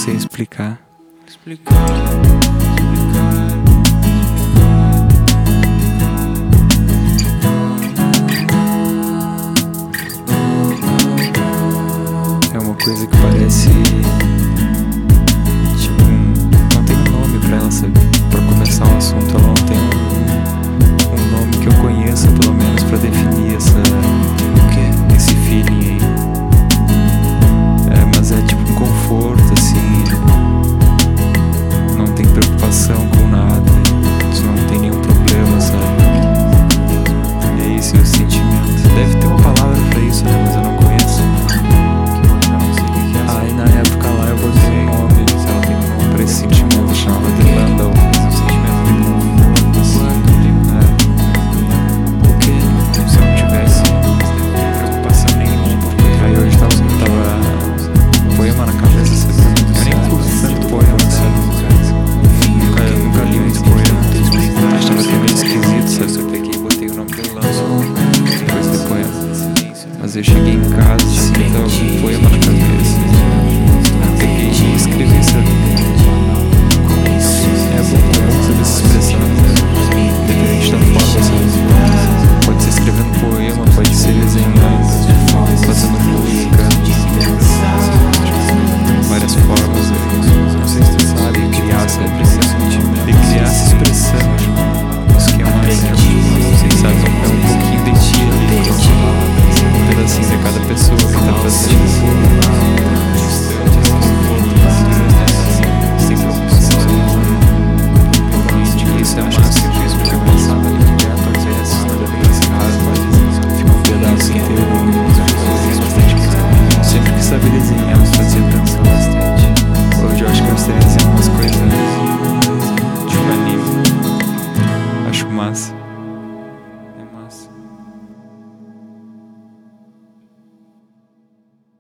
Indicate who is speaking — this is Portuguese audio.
Speaker 1: sei explicar. É uma coisa que parece tipo não tem um nome pra ela, sabe? Pra começar um assunto, ela não tem um nome que eu conheça, pelo menos, pra definir esse feeling aí. Mas é tipo um conforto, assim. Não tem preocupação com nada, não tem nenhum problema, sabe? É esse o sentimento. Deve ter uma palavra pra isso, né? Mas eu não conheço. Aí na época lá eu botei um nome, se ela tem um nome pra esse sentimento, eu chamava de Landau. Um sentimento de conforto. Porque se eu não tivesse preocupação nenhuma, aí hoje tava um poema na cabeça, sabe? Eu nem curto tanto poema, sabe? Nunca li muito poema. Achava que era meio esquisito, sabe? Eu peguei e botei o nome de Landau depois do poema. Mas eu cheguei em casa assim, tava com um poema na cabeça. Eu peguei e escrevi, sabe? É bom saber se expressar, independente da forma, sabe? Pode ser escrevendo poema, pode ser desenhando, fazendo música, várias formas. Não sei se tu sabe, criar, sabe? E criar se expressando. Isso que é mais, não sei se sabe, é um pouquinho de ti ali, um pedacinho de cada pessoa que tá fazendo. Sem preocupação. Isso é massa, porque eu passava ali direto às vezes, fica um pedaço inteiro. Sempre que saber desenhar, mas fazia pensar bastante. Hoje eu acho que eu gostaria de desenhar umas coisas tipo anime. Acho massa.